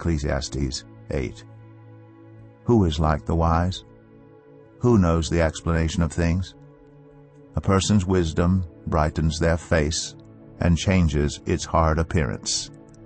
Ecclesiastes 8. Who is like the wise? Who knows the explanation of things? A person's wisdom brightens their face and changes its hard appearance.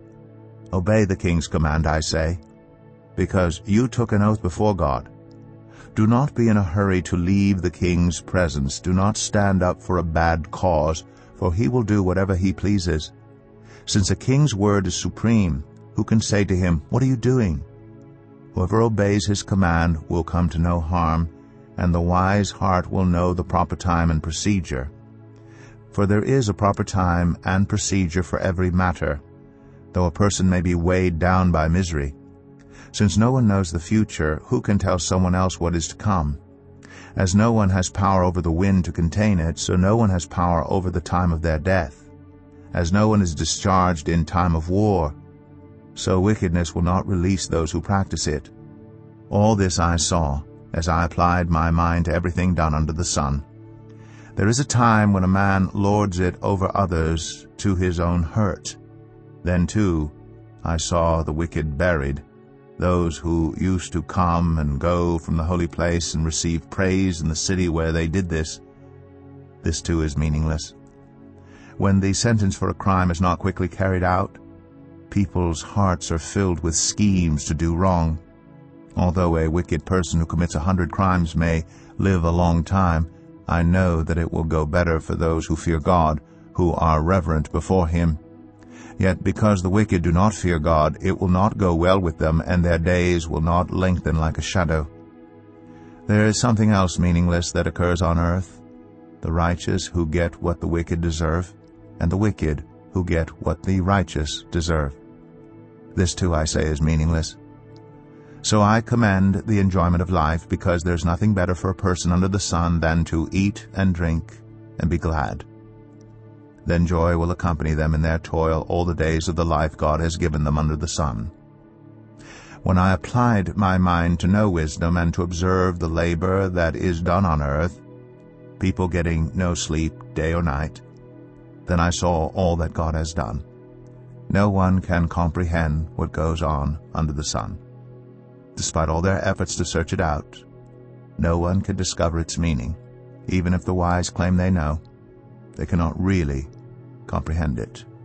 Obey the king's command, I say, because you took an oath before God. Do not be in a hurry to leave the king's presence. Do not stand up for a bad cause, for he will do whatever he pleases. Since a king's word is supreme, who can say to him, "What are you doing?" Whoever obeys his command will come to no harm, and the wise heart will know the proper time and procedure. For there is a proper time and procedure for every matter, though a person may be weighed down by misery. Since no one knows the future, who can tell someone else what is to come? As no one has power over the wind to contain it, so no one has power over the time of their death. As no one is discharged in time of war, so wickedness will not release those who practice it. All this I saw, as I applied my mind to everything done under the sun. There is a time when a man lords it over others to his own hurt. Then, too, I saw the wicked buried, those who used to come and go from the holy place and receive praise in the city where they did this. This, too, is meaningless. When the sentence for a crime is not quickly carried out, people's hearts are filled with schemes to do wrong. Although a wicked person who commits 100 crimes may live a long time, I know that it will go better for those who fear God, who are reverent before him. Yet because the wicked do not fear God, it will not go well with them, and their days will not lengthen like a shadow. There is something else meaningless that occurs on earth: the righteous who get what the wicked deserve, and the wicked who get what the righteous deserve. This too, I say, is meaningless. So I commend the enjoyment of life, because there's nothing better for a person under the sun than to eat and drink and be glad. Then joy will accompany them in their toil all the days of the life God has given them under the sun. When I applied my mind to know wisdom and to observe the labor that is done on earth, people getting no sleep day or night, then I saw all that God has done. No one can comprehend what goes on under the sun. Despite all their efforts to search it out, no one can discover its meaning. Even if the wise claim they know, they cannot really comprehend it.